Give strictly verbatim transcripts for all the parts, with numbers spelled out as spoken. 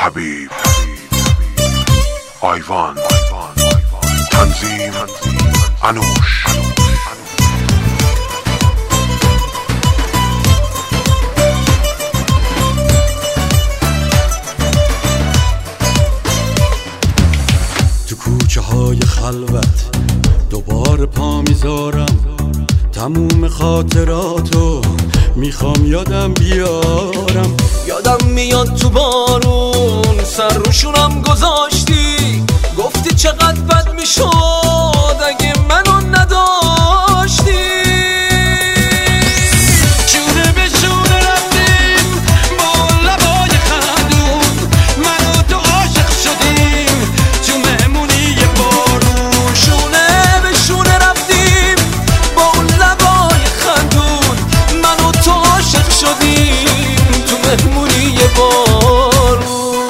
حبیب آیوان تنظیم انوش. تو کوچه های خلوت دوباره پا میذارم، تموم خاطراتو میخوام یادم بیارم. یادم میاد تو بارون سر روشونم گذاشتی، گفتی چقدر بد میشد اگه منو نداشتی. شونه به شونه رفتیم با لبای خندون، من و تو عاشق شدیم تو مهمونی بارون. شونه به شونه رفتیم با اون لبای خندون، من و تو عاشق شدیم تو مهمونی بارون.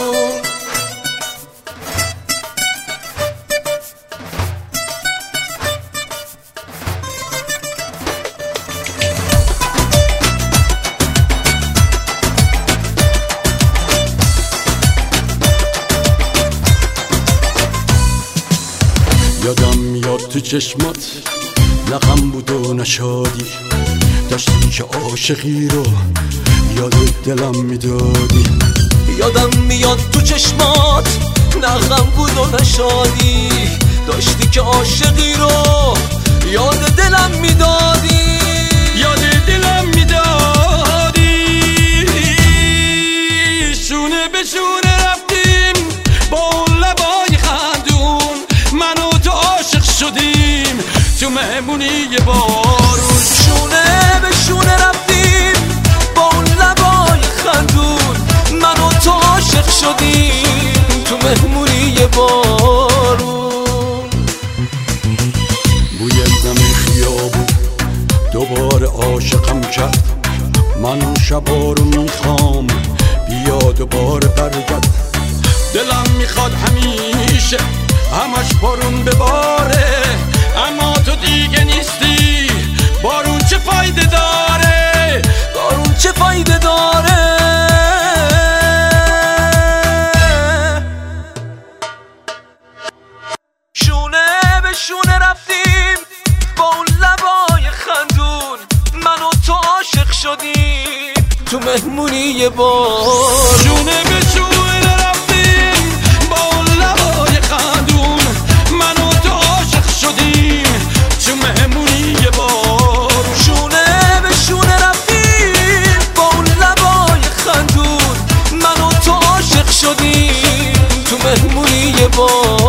یادم میاد تو چشمات لقم بود و نشادی، داشتی که عاشقی رو یاد دلم میدادی. یادم میاد تو چشمات نغم بود و نشادی، داشتی که عاشقی رو یاد دلم میدادی. یاد دلم میدادی. شونه به شونه رفتیم با اون لبای خندون، من و تو عاشق شدیم تو مهمونی بارون. شونه به شونه رفتیم با اون لبای خندون، من و تو عاشق شدیم تو مهمونی بارون. بوی دم خیابون دوباره عاشقم کرد، من اون شبا رو میخوام بیا دوباره برگرد. دلم میخواد همیشه همش بارون بباره، اما تو دیگه نیستی. بارون چه فایده داره؟ بارون چه فایده داره؟ شونه به شونه رفتیم با اون لبای خندون، من و تو عاشق شدیم تو مهمونی بارون. شونه به شونه رفتیم با اون لبای خندون، من و تو عاشق شدیم تو مهمونی بارون. شونه به شونه رفتیم با اون لبای خندون، من و تو عاشق شدیم تو مهمونی بارون.